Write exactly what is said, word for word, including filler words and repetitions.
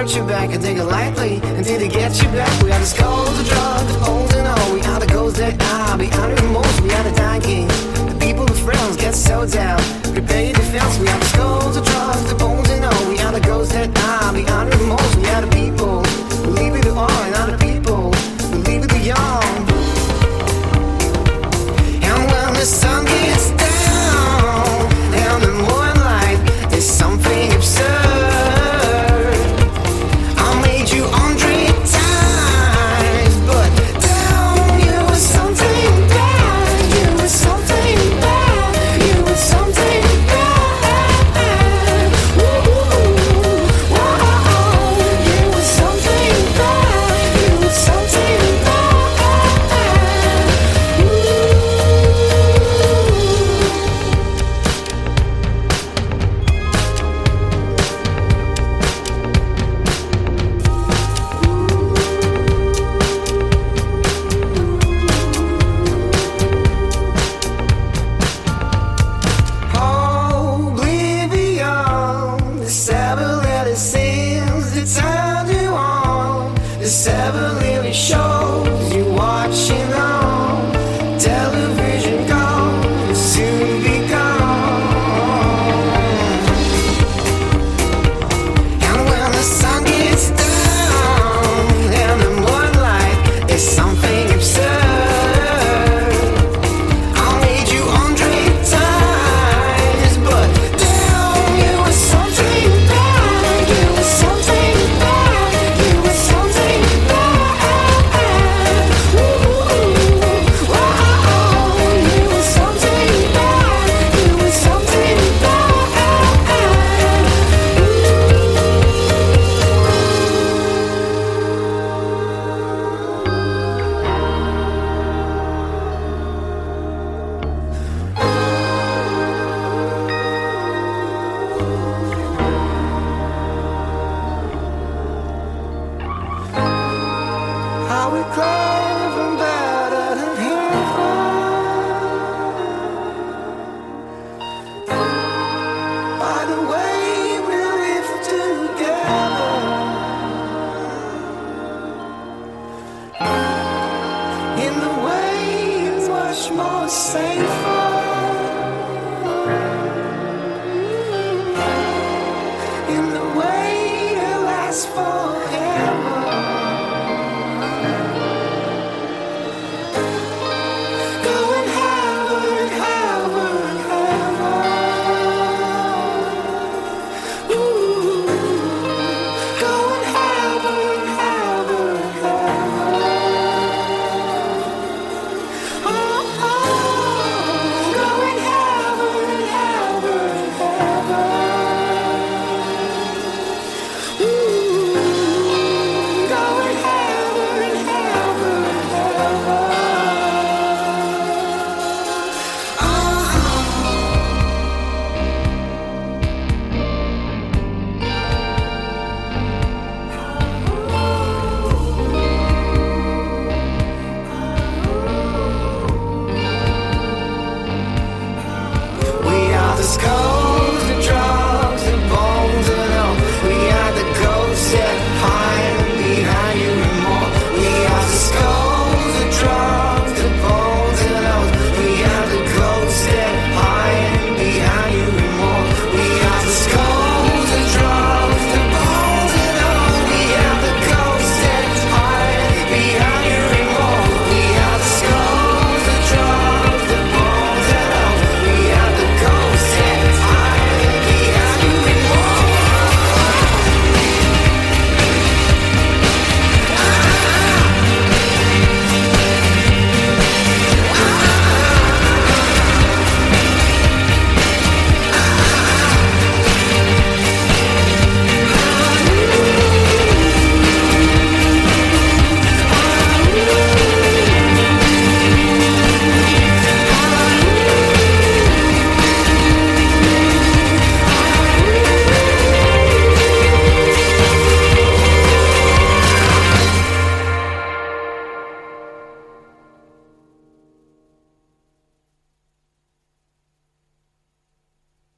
got your back and take it lightly until they get you back. We are the skulls, the drugs, the bones and all. We are the ghosts that are behind the most. We are the dying kings, the people with friends get so down. Prepare your defense. We are the skulls, the drugs, the bones and all. We are the ghosts that are behind the most. We are the people who leave it all, and are the people who leave it the young. And when the sun gets down and the moonlight is something absurd. Go and have a